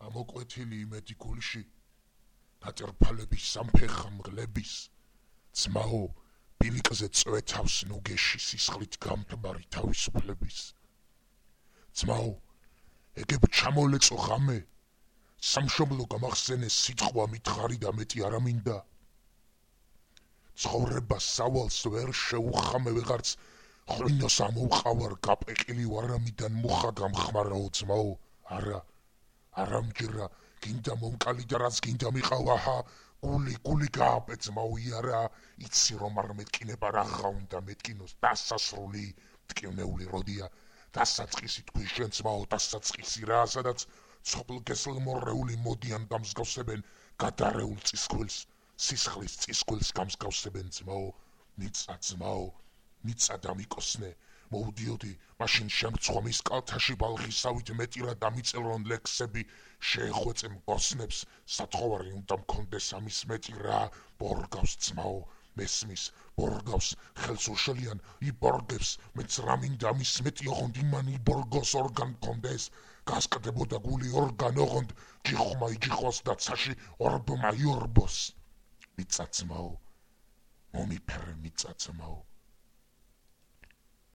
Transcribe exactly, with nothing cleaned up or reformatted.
გამოკვეთილი იმედი გულში დაჭრფალების სამფეხა მღლების ძმაო ბილიკზე წვეთავს ნუგეში სისხლით გამთბარი თავისუფლების ძმაო ეგებ ჩამოლეწო ღამე სამშობლო გამახსენე სიტყვა მითხარი და მეტი არა მინდა ცხოვრება სავალს ვერ შეუხამე ვეღარც ღვინოს ამოვყავარ გაპეყილი ვარამიდან მუხა გამხმარაო ძმაო არა არა მჯერა გინდა მომკალი და რაც გინდა მიყავა ჰა გული გული გააპეცმაო იარა იცი რომ არ მეტკინება რაღა უნდა მეტკინოს დასასრული მტკივნეული როდია დასაწყისი თქვი შენ ძმაო დასაწყისი რა სადაც ცოცხლგესლ მორეული მოდიან გამსგავსებენ გადარეულ წისქვილს სისხლის წისქვილს გამსგავსებენ ძმაო მიწა ძმაო მიწა დამიკოსნე მოვდიოდი მაშინ შემცვა მის კალთაში ბალღისავით მეტირა დამიწელონ ლექსები შეეხვეწე მგოსნებს სათხოვარი უნდა მქონდეს ამის მეტი რა ბორგავს ძმაო მესმის ბორგავს ხელს უშელიან იბორგებს მეც რა მინდა ამის მეტი ოღონდ იმან იბორგოს ორგან მქონდეს გასკდებოდა გული ორგან ოღონდ ჯიხმა იჯიხოს და ცაში ორბმა იორბოს მიწა ძმაო მომიფერე მიწა ძმაო